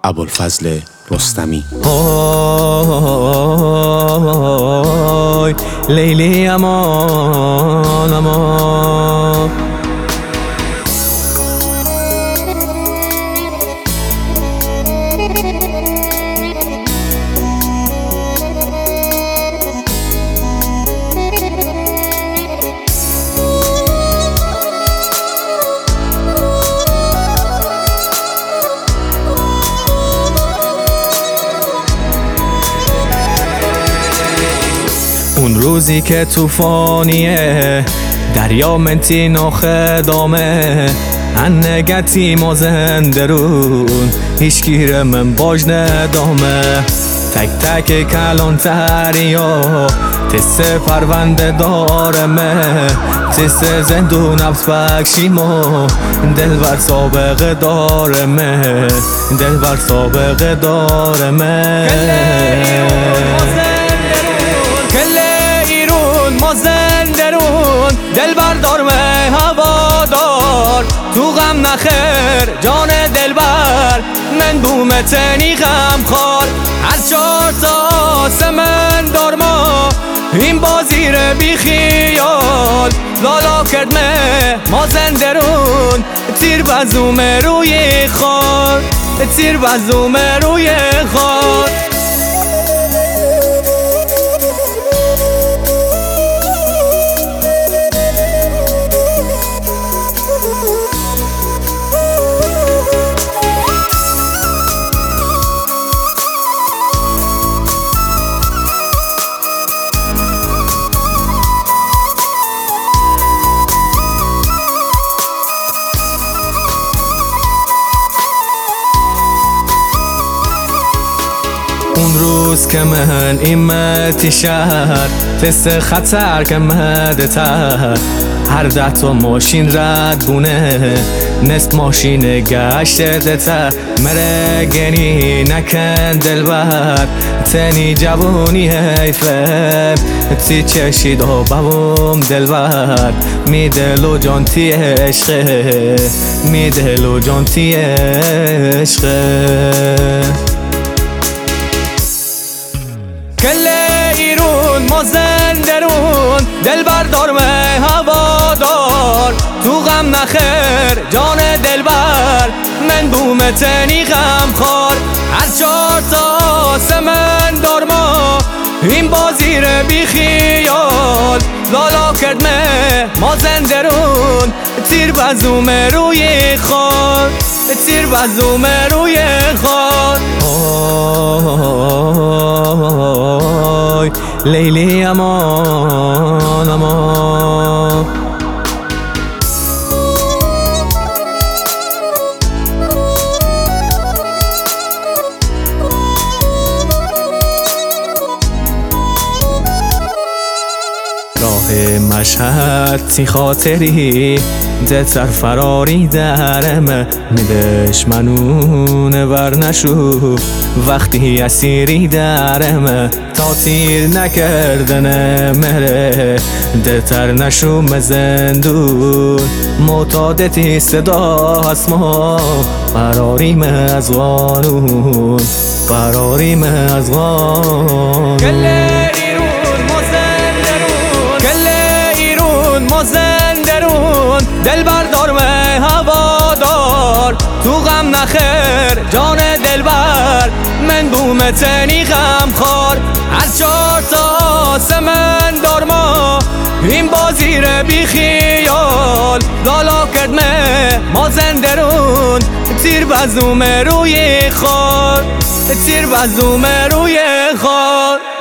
ابوالفضل رستمی. آی لیلی امان امان، اون روزی که طوفانیه دریا منتی ناخدامه انگتی ما زنده رون هیچ گیر من باج ندامه تک تک کلان تریا تس پرونده دارمه تس زندون نفس بکشیمو دل بر سابقه دارمه دل بر سابقه دارمه دل بردار به هوادار تو غم نخیر جان دلبر من بومتنی غم خار هر 4 تا آسمن دار ما این بازی رو بی خیال لالا کرد ما زنده رون تیر بزوم روی خار تیر بزوم روی خار اون روز که من ایمتی شهر تست خطر که مده تر هر 10 تا ماشین رد بونه نست ماشین گشته دتر مره گنی نکن دلبر تنی جوانی حیفه تی چشید و بوم دلبر می دل و جان تی عشقه می دل و جان تی عشقه کل ایرون ما زنده رون دل بردار به هوادار تو غم نخیر جان دلبر من بومتنی غم خار هر 4 تا آسمن دار ما این بازی رو بی خیال لالا کرد ما زنده رون تیر بزوم روی خار تیر بزوم روی خار آی لیلی امان امان راه مشهد تی خاطری دتر فراری درمه میدش منونه ور نشو وقتی اسیری درمه تا تیر نکردنه مره دتر نشو مزندون معتادتی صدا هست ما فراریم از قانون فراریم از قانون دل بردار به هوادار تو غم نخیر جان دلبر من بومتنی غم خار هر 4 تا آسمن دار ما این بازی رو بی خیال لالا کرد ما زنده رون تیر بزوم روی خار تیر بزوم روی خار